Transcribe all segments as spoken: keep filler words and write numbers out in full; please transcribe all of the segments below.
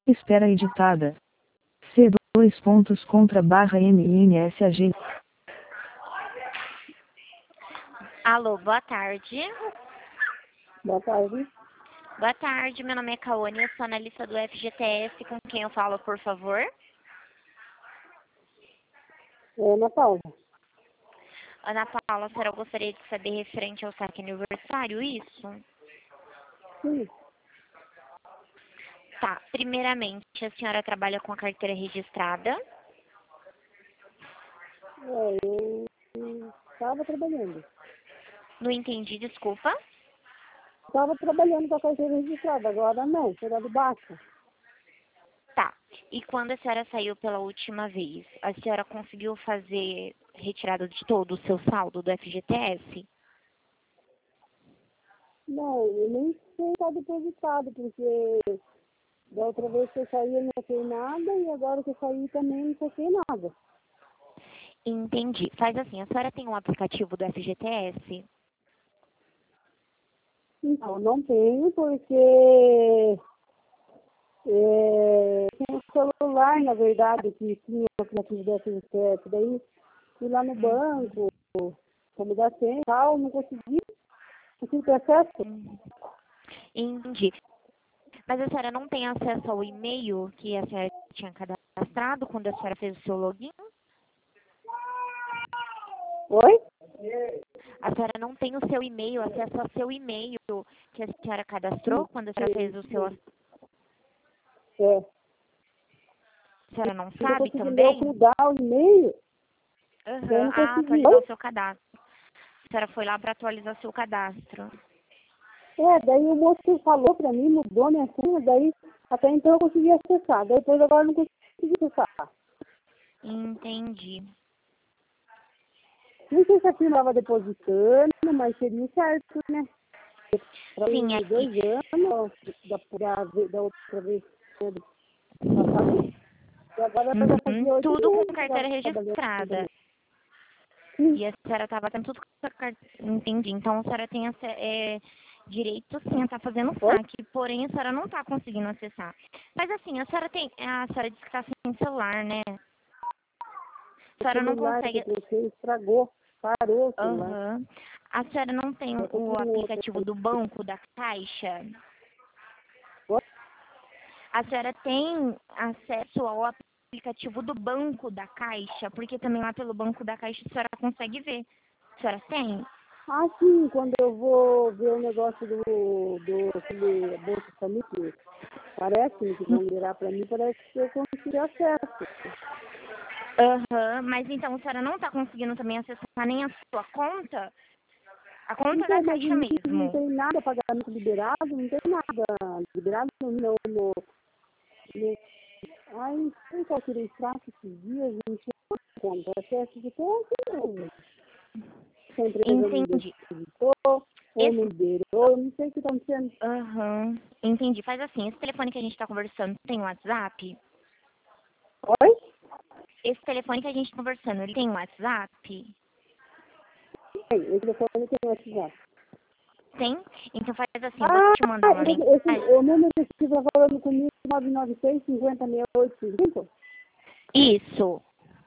Espera editada. C dois pontos contra barra M N S A G. Alô, boa tarde. Boa tarde. Boa tarde, meu nome é Kaone, eu sou analista do F G T S, com quem eu falo, por favor? É Ana Paula. Ana Paula, a senhora gostaria de saber referente ao saque aniversário, isso? Sim. Tá, primeiramente, a senhora trabalha com a carteira registrada? É, eu estava trabalhando. Não entendi, desculpa. Estava trabalhando com a carteira registrada, agora não, será de baixa. Tá, e quando a senhora saiu pela última vez, a senhora conseguiu fazer retirada de todo o seu saldo do F G T S? Não, eu nem sei se está depositado, porque da outra vez que eu saí eu não saquei nada e agora que eu saí também não saquei nada. Entendi. Faz assim, a senhora tem um aplicativo do F G T S? Não, não tenho, porque é, tem um celular, na verdade, que tinha o aplicativo do F G T S, daí fui lá no banco, como dá tempo, tal, não consegui, não tive acesso. Hum, Entendi. Mas a senhora não tem acesso ao e-mail que a senhora tinha cadastrado quando a senhora fez o seu login? Oi? A senhora não tem o seu e-mail, acesso ao seu e-mail que a senhora cadastrou quando a senhora fez o seu... A É. senhora não Eu sabe consegui também? mudar o e-mail, eu Aham. não Ah, consegui. atualizar o seu cadastro. A senhora foi lá para atualizar o seu cadastro. É, daí o moço falou pra mim, mudou minha senha, daí até então eu consegui acessar, daí depois agora eu não consegui acessar. Entendi. Não sei se aqui não estava depositando, mas seria certo, né? Para Sim, mim, dois aqui. anos, da, da, da outra vez todo passado, e agora eu já fazia Uhum. oito Tudo com meses que eu carteira estava trabalhando registrada. também. Sim, E a senhora estava tendo tudo com a carteira. Entendi. Então a senhora tem ace- é, direito sim a estar fazendo oi? saque, porém a senhora não está conseguindo acessar. Mas assim, a senhora tem. A senhora disse que está sem celular, né? A O senhora não celular que eu consegue. troquei estragou, parou o celular. Aham. A senhora não tem Eu tô o com outro. aplicativo do banco da Caixa? Oi? A senhora tem acesso ao aplicativo do banco da Caixa? Porque também lá pelo banco da Caixa a senhora consegue ver. A senhora tem? Ah, sim, quando eu vou ver o negócio do, do aquele Bolsa Família, que parece que vão liberar para mim, parece que eu consegui acesso. Aham, mas então a senhora não está conseguindo também acessar nem a sua conta? A conta da Então, mas Caixa em mim não mesmo. tem nada pagamento liberado, não tem nada liberado no, no, no, no ai, não sei qual tirei extrato esses dias, não tinha conta, acesso de conta, não. Se a empresa não Entendi. depositou, ou não Esse. liberou, não sei o que está acontecendo. Aham, entendi. Faz assim, esse telefone que a gente está conversando tem WhatsApp? Oi? Esse telefone que a gente está conversando, ele tem WhatsApp? Tem, esse telefone tem WhatsApp. Tem? Então faz assim, eu vou Ah, te mandar uma esse, esse, mensagem. o número que você está falando comigo, nove nove seis, cinquenta, sessenta e oito, cinco? Isso.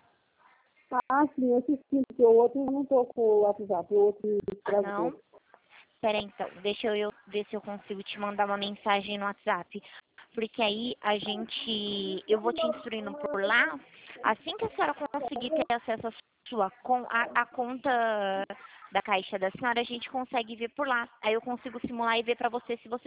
Ah, sim, esse sim, porque o outro eu não estou com o WhatsApp, o outro Ah, travou. não? Peraí, então, deixa eu, eu ver se eu consigo te mandar uma mensagem no WhatsApp. Porque aí a gente, eu vou te instruindo por lá. Assim que a senhora conseguir ter acesso à sua con, a, a conta da Caixa da senhora, a gente consegue ver por lá. Aí eu consigo simular e ver pra você se você